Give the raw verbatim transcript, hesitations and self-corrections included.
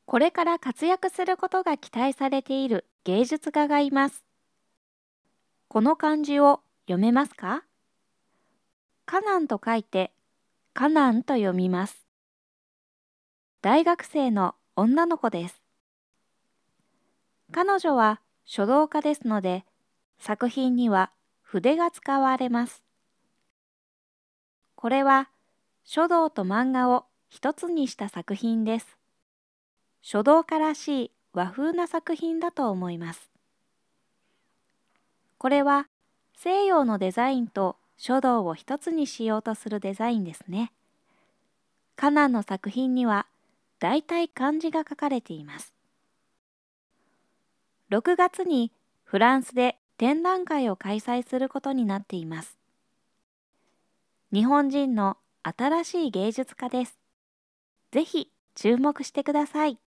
これから活躍することが期待されている芸術家がいます。この漢字を読めますか？カナンと書いて、カナンと読みます。大学生の女の子です。彼女は書道家ですので、作品には筆が使われます。これは書道と漫画を一つにした作品です。書道家らしい和風な作品だと思います。これは西洋のデザインと書道を一つにしようとするデザインですね。カナンの作品にはだいたい漢字が書かれています。ろくがつにフランスで展覧会を開催することになっています。日本人の新しい芸術家です。ぜひ注目してください。